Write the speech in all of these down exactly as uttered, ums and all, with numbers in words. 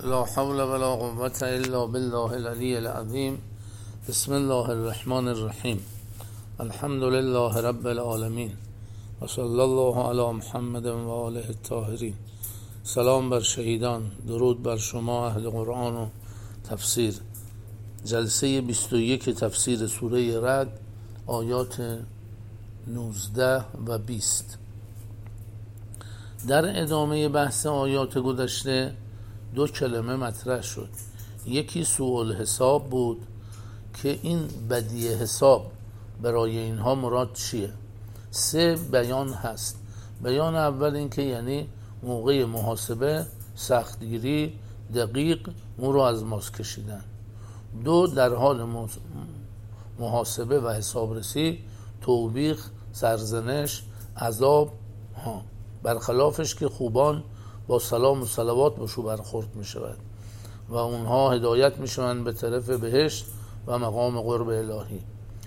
لا حول ولا قوة الا بالله العلی العظیم. بسم الله الرحمن الرحیم. الحمد لله رب العالمین و صلی الله علی محمد و آله الطاهرین. سلام بر شهیدان، درود بر شما اهل قرآن و تفسیر. جلسه بیست و یک تفسیر سوره رعد، آیات نوزده و بیست. در ادامه بحث آیات گذشته دو کلمه مطرح شد. یکی سوء الحساب بود که این بدی حساب برای اینها مراد چیه. سه بیان هست. بیان اول این که یعنی موقع محاسبه سختگیری دقیق اون رو از ماست کشیدن. دو در حال محاسبه و حسابرسی توبیخ، سرزنش، عذاب ها. برخلافش که خوبان با سلام و صلوات باشو برخورد می شود و اونها هدایت می شوند به طرف بهشت و مقام قرب الهی.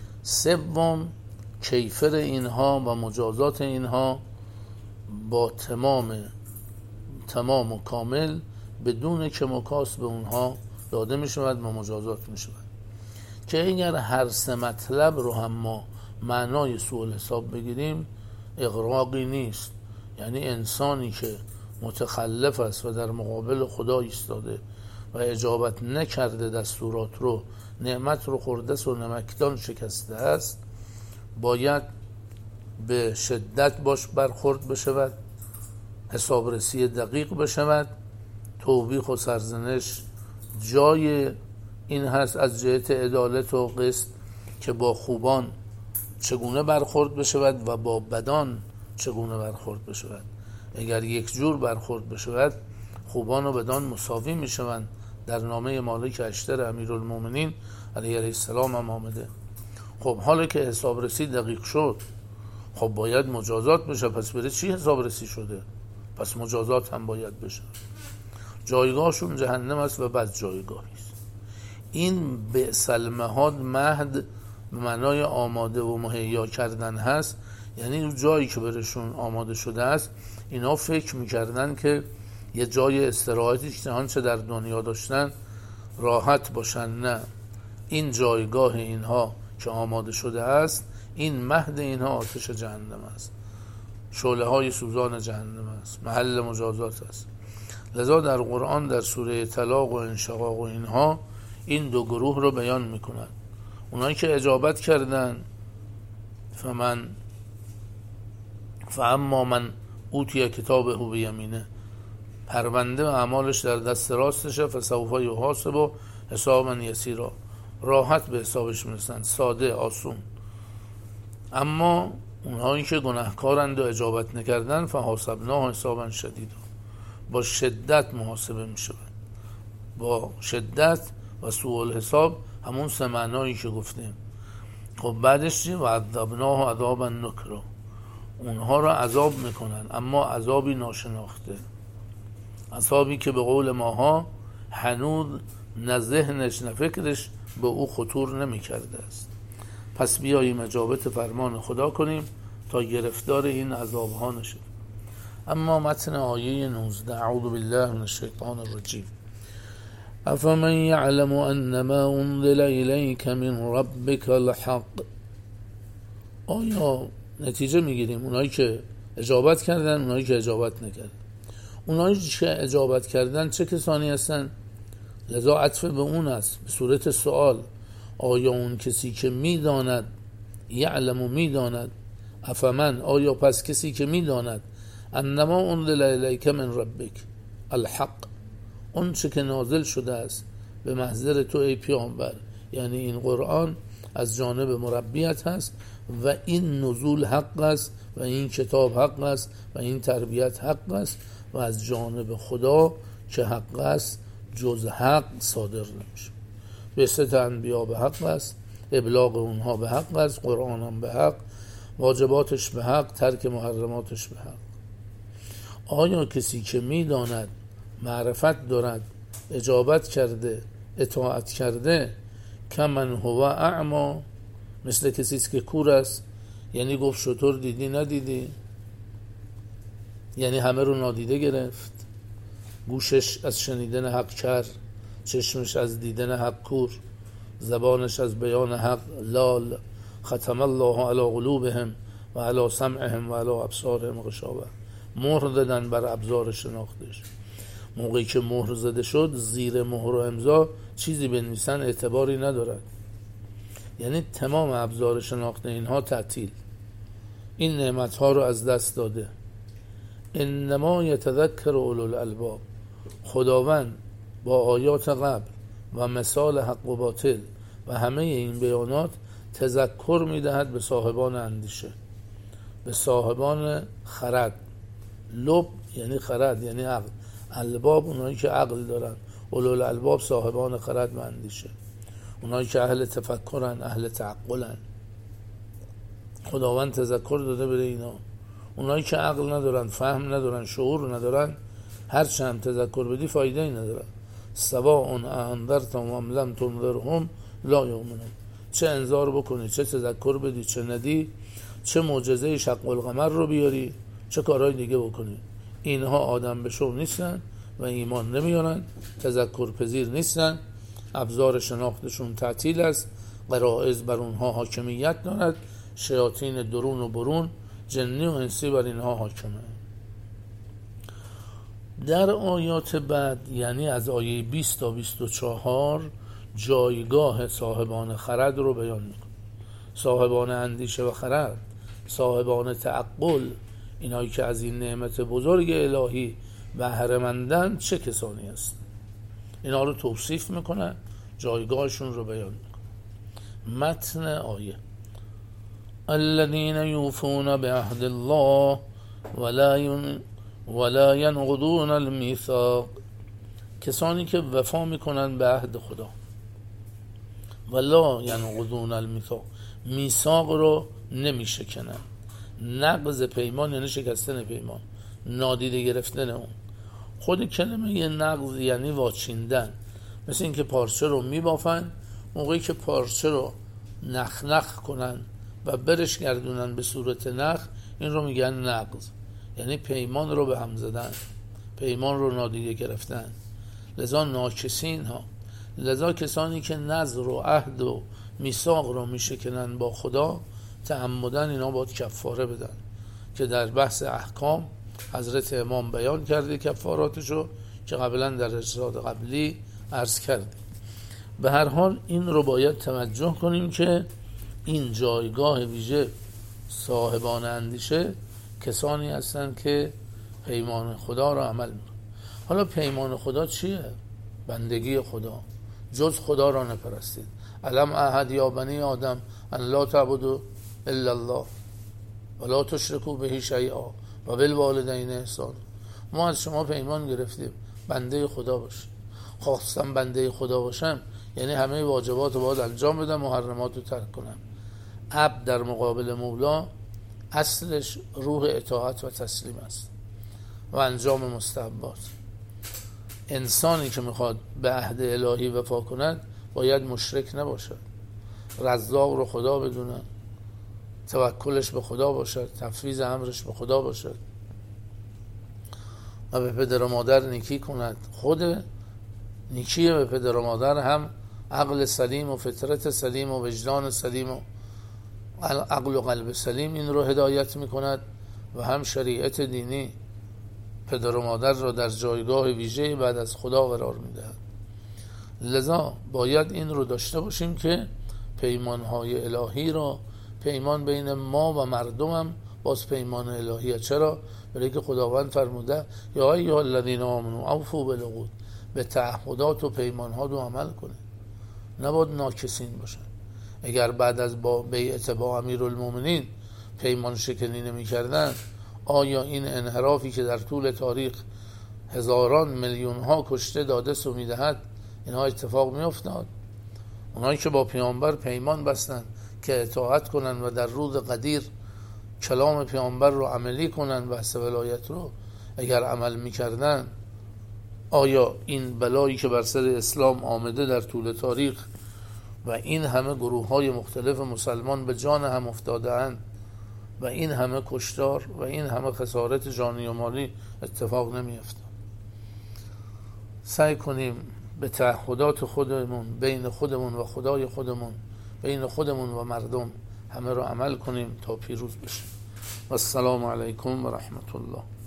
سوم کیفر اینها و مجازات اینها با تمام تمام و کامل بدون که مکاس به اونها داده می شود و مجازات می شود. که اگر هر سه مطلب رو هم ما معنای سوء الحساب بگیریم اغراقی نیست. یعنی انسانی که متخلف است و در مقابل خدا ایستاده و اجابت نکرده دستورات رو، نعمت رو خورده و نمکدان شکسته است، باید به شدت باش برخورد بشود، حسابرسی دقیق بشود. توبیخ و سرزنش جای این هست از جهت عدالت و قسط که با خوبان چگونه برخورد بشود و با بدان چگونه برخورد بشود. اگر یک جور برخورد بشود خوبان و بدان مساوی می شوند. در نامه مالک اشتر امیرالمومنین علیه السلام هم آمده. خب حالا که حسابرسی دقیق شد خب باید مجازات بشه. پس بره چی حسابرسی شده؟ پس مجازات هم باید بشه. جایگاهشون جهنم است و بد جایگاهی است. این بئس المهاد، مهد به معنای آماده و مهیا کردن هست. یعنی اون جایی که برشون آماده شده است اینا فکر میکردن که یه جای استراحتی که آنچه در دنیا داشتن راحت باشن. نه، این جایگاه اینها که آماده شده است، این مهد اینها آتش جهنم است، شعله های سوزان جهنم است، محل مجازات است. لذا در قرآن در سوره طلاق و انشقاق و اینها این دو گروه رو بیان میکنن. اونایی که اجابت کردن فمن فاما من اوتی کتابه بیمینه، پرونده و اعمالش در دست راستشه، فسوف یحاسب حسابا یسیرا، راحت به حسابش میرسن، ساده آسون. اما اونهایی که گناهکارند و اجابت نکردن فحاسبناه حسابا شدیدا، با شدت محاسبه میشود. با شدت و سوء الحساب همون سه معنایی که گفتیم. خب بعدش چی؟ و عذبناه عذابا نکرا، اونها را عذاب میکنن اما عذابی ناشناخته، عذابی که به قول ماها هنوز نه ذهنش نه فکرش به او خطور نمیکرده است. پس بیاییم اجابت فرمان خدا کنیم تا گرفتار این عذاب ها نشیم. اما متن آیه نوزده: اعوذ بالله من الشیطان الرجیم. افمن یعلم انما انزل الیک من ربک الحق. آیا نتیجه میگیریم اونایی که اجابت کردن، اونایی که اجابت نکردن. اونایی که اجابت کردن چه کسانی هستن؟ لذا عطف به اون است به صورت سوال. آیا اون کسی که میداند، یعلم و میداند، افمن آیا پس کسی که میداند، انما انزل الیک من ربک الحق، اون چه که نازل شده است به محضر تو ای پیامبر، یعنی این قرآن از جانب مربیت هست و این نزول حق است و این کتاب حق است و این تربیت حق است و از جانب خدا که حق است جز حق صادر نمیشه. بعثت انبیا به حق است، ابلاغ اونها به حق است، قرآن هم به حق، واجباتش به حق، ترک محرماتش به حق. آیا کسی که میداند، معرفت دارد، اجابت کرده، اطاعت کرده، کمن هو اعما، مثل کسیست که کور است، یعنی گفت شطور دیدی ندیدی، یعنی همه رو نادیده گرفت. گوشش از شنیدن حق کر، چشمش از دیدن حق کور، زبانش از بیان حق لال. ختم الله علی قلوبهم و علی سمعهم و علی ابصارهم غشاوه. مهر دادن بر ابزار شناختش. موقعی که مهر زده شد، زیر مهر و امضا چیزی بنویسن اعتباری ندارد، یعنی تمام ابزار شناخت اینها تعطیل، این نعمتها رو از دست داده. انما یتذکر اولو الالباب. خداوند با آیات قبل و مثال حق و باطل و همه این بیانات تذکر میدهد به صاحبان اندیشه، به صاحبان خرد. لب یعنی خرد، یعنی عقل. الباب اونایی که عقل دارن، اولو الالباب صاحبان خرد و اندیشه، اونایی که اهل تفکرن، اهل تعقلن. خداوند تذکر داده بره اینا. اونایی که عقل ندارن، فهم ندارن، شعور ندارن، هر چند تذکر بدی فایده ای ندارن. سواء انذرتهم ام لم تنذرهم لا یؤمنون. چه انذار بکنی، چه تذکر بدی، چه ندی، چه معجزه شق القمر رو بیاری، چه کارهای دیگه بکنی، اینها آدم به شو نیستن و ایمان نمیارن، تذکر پذیر نیستن، ابزار شناختشون تعطیل است، غرائز بر اونها حاکمیت دارد، شیاطین درون و برون، جنی و انسی بر اینها حاکمه. در آیات بعد، یعنی از آیه بیست تا بیست و چهار، جایگاه صاحبان خرد رو بیان میکنه. صاحبان اندیشه و خرد، صاحبان تعقل، اینایی که از این نعمت بزرگ الهی بهره مندن، چه کسانی هست؟ اینا رو توصیف میکنه، جایگاهشون رو بیان میکنه. متن آیه: الذين يوفون بعهد الله ولا ين ولا ينقضون الميثاق. کسانی که وفا میکنن به عهد خدا. ولا ينقضون الميثاق، میثاق رو نمیشکنن. نقض پیمان یعنی شکستن پیمان، نادیده گرفتن اون. خود کلمه یه نقض یعنی واچیندن. مثل این که پارچه رو میبافن، موقعی که پارچه رو نخ نخ کنن و برش گردونن به صورت نخ، این رو میگن نقض، یعنی پیمان رو به هم زدن، پیمان رو نادیده گرفتن. لذا ناکسین ها، لذا کسانی که نذر و عهد و میثاق رو میشکنن با خدا، تعمدن اینا باید کفاره بدن، که در بحث احکام حضرت امام بیان کرده کفاراتشو، که قبلا در ارشاد قبلی عرض کرده. به هر حال این رو باید توجه کنیم که این جایگاه ویژه صاحبان اندیشه کسانی هستند که پیمان خدا را عمل میکنن. حالا پیمان خدا چیه؟ بندگی خدا، جز خدا را نپرستید. الم اعهد یا بنی آدم ان لا تعبدوا الا الله ولا تشركوا به شیئا و بالوالدین احسان. ما از شما پیمان گرفتیم بنده خدا باشید. خواستم بنده خدا باشم یعنی همه واجبات رو باید انجام بدم، محرمات رو ترک کنم. عبد در مقابل مولا اصلش روح اطاعت و تسلیم است و انجام مستحبات. انسانی که میخواد به عهد الهی وفا کند باید مشرک نباشد، رزاق رو خدا بدونه، توکلش به خدا باشد، تفویض امرش به خدا باشد و به پدر و مادر نیکی کند. خود نیکی به پدر و مادر هم عقل سلیم و فطرت سلیم و وجدان سلیم و عقل و قلب سلیم این رو هدایت میکند و هم شریعت دینی پدر و مادر را در جایگاه ویژه بعد از خدا قرار میدهد. لذا باید این رو داشته باشیم که پیمانهای الهی را، پیمان بین ما و مردم هم باز پیمان الهیه. چرا؟ برای که خداوند فرموده یا ایها الذین آمنوا اوفوا بالعقود، به تعهدات و پیمانها رو عمل کنید، نباید ناکسین باشن. اگر بعد از با بیعت با امیرالمومنین پیمان شکنی نمی کردن، آیا این انحرافی که در طول تاریخ هزاران میلیون ها کشته داده سو می دهد اینها اتفاق می افتاد؟ اونایی که با پیامبر پیمان بستن که اطاعت کنن و در روز قدیر کلام پیامبر رو عملی کنن، بحث ولایت رو اگر عمل می کردن، آیا این بلایی که بر سر اسلام آمده در طول تاریخ و این همه گروه های مختلف مسلمان به جان هم افتاده اند و این همه کشتار و این همه خسارت جانی و مالی اتفاق نمی افتاد؟ سعی کنیم به تعهدات خودمون بین خودمون و خدای خودمون، بین خودمون و مردم همه رو عمل کنیم تا پیروز بشیم. و السلام علیکم و رحمت الله.